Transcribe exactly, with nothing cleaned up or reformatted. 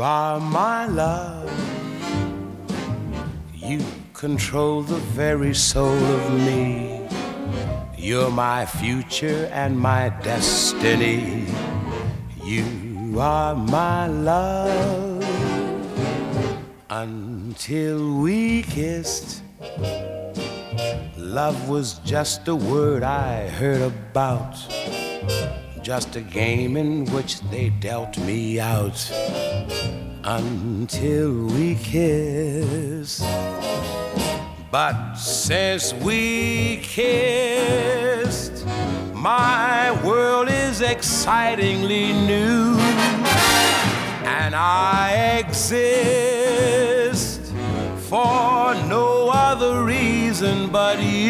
are my love. You control the very soul of me. You're my future and my destiny. You are my love. Until we kissed, love was just a word I heard about, just a game in which they dealt me out. Until we kissed. But since we kissed, my world is excitingly new, and I exist for no other reason but you.